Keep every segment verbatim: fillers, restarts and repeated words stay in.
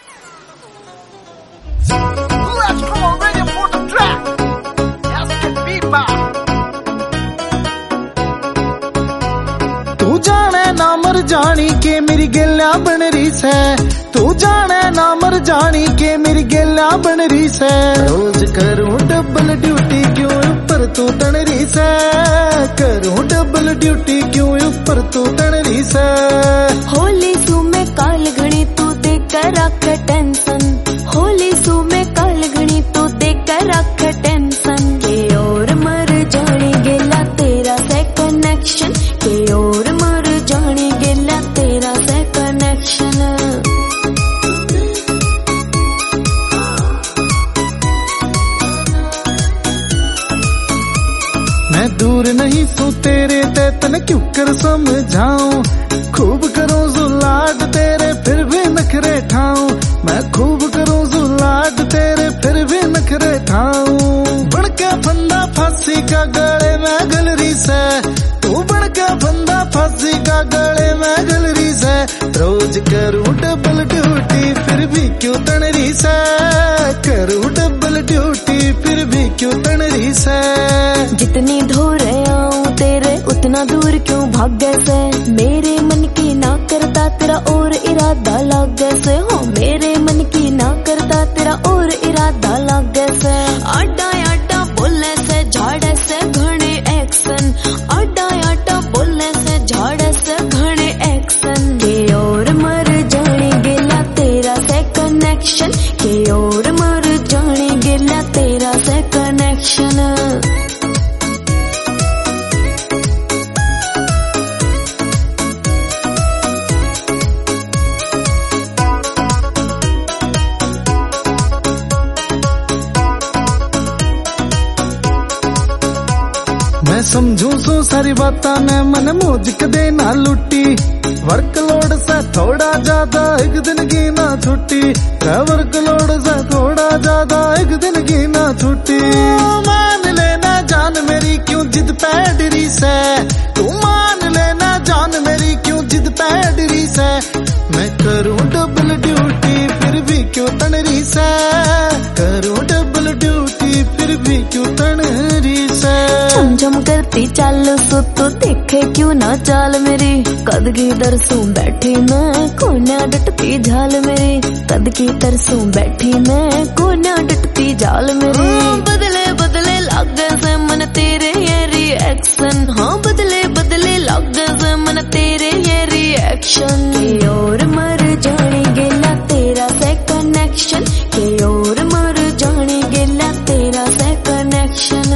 Let's go ready for the track. Let's get beat by. तू जाने ना मर जानी के मेरी गेल्या बन रही से, तू जाने ना मर जानी के मेरी गेल्या बन रही से। रोज करूं डबल ड्यूटी क्यों ऊपर तू तन रही से, करूं डबल ड्यूटी क्यों ऊपर तू तन रही से। होली सू में काल घणी तू देकर रख टेंशन, होली सू में काल घणी तू देकर रख टेंशन। के और मर जाने गेला तेरा से कनेक्शन, के और मर जाने गेला तेरा से कनेक्शन। मैं दूर नहीं सू तेरे ते तन क्यों कर समझाऊं, खूब करूं जुलाड तेरे फिर भी नखरे ठाऊं। मैं खूब करूं जुलाड तेरे फिर भी नखरे ठाऊं। बन के फंदा फांसी का गले में गलरी से, तू बन के फंदा फांसी का गले में गलरी से। रोज करूं डबल ड्यूटी फिर भी क्यों तनरी से, करूं डबल ड्यूटी फिर भी क्यों तनरी से। जितनी दूर आऊं तेरे उतना दूर क्यों भागे से, मेरे मन की ना करता तेरा और इरादा लागे से। हो मेरे मन की ना करता तेरा और इरादा लागे से। आडा आडा बोलने से झाड़े से घणे एक्शन, आडा आडा बोलने से झाड़े से घणे एक्शन। के और मर जाने गेला तेरा से कनेक्शन, के और मर जाने गेला तेरा से कनेक्शन। मैं समझू सो सारी बातां ने मन मौज कदे ना लुटी। वर्कलोड से थोड़ा ज्यादा एक दिन की ना छुट्टी, वर्कलोड से थोड़ा ज्यादा एक दिन की ना छुट्टी। मान लेना जान मेरी क्यों जिद पे डरी से, तू मान लेना जान मेरी क्यों जिद पे डरी से। मैं करूं डबल ड्यूटी फिर भी क्यों तनरी से, करूं डबल ड्यूटी फिर भी क्यों तनरी से। झमझम करती चाल सो तो देखे क्यों ना चाल मेरी, कद की तरसों बैठी मैं कोना डटती झाल मेरी, कद की तरसों बैठी मैं कोना डटती झाल मेरी। बदले बदले लागे से मन तेरे ये रिएक्शन, हाँ बदले बदले लागे से मन तेरे ये रिएक्शन। के और मर जाने गेला तेरा से कनेक्शन, के और मर जाने गेला तेरा से कनेक्शन।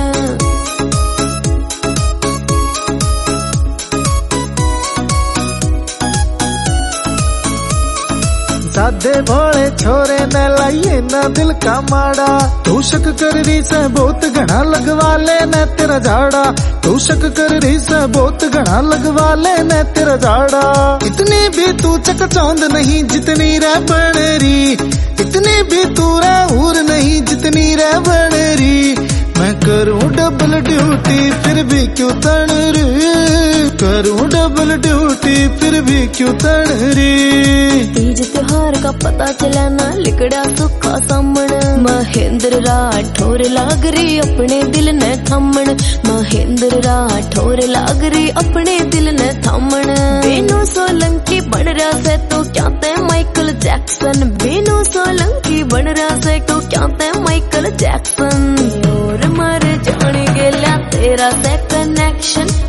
सादे भोले छोरे ने लाइए ना दिल का माड़ा। तू शक कर रही से बहुत घना लगवा ले न तेरा झाड़ा, तू शक कर रही से बहुत घना लगवा ले न तेरा झाड़ा। इतनी भी तू चकचौंध नहीं जितनी रे बनरी, इतनी भी तू रे हूर नहीं जितनी रे बनरी। मैं करूं डबल ड्यूटी फिर भी क्यों तनरी, करूं डबल ड्यूटी फिर भी क्यों तनरी। तीज त्योहार का पता चला ना लिकड़ा सुखा सामण, महेंद्र राठौर लाग रही अपने दिल ने थमण, महेंद्र राठौर लाग रही अपने दिल ने थमण। बेनू सोलंकी बन रहा से तो क्या ते माइकल जैक्सन, बेनू सोलंकी बन रहा से तो क्या ते माइकल जैक्सन। और मर जाने गेला तेरा से कनेक्शन,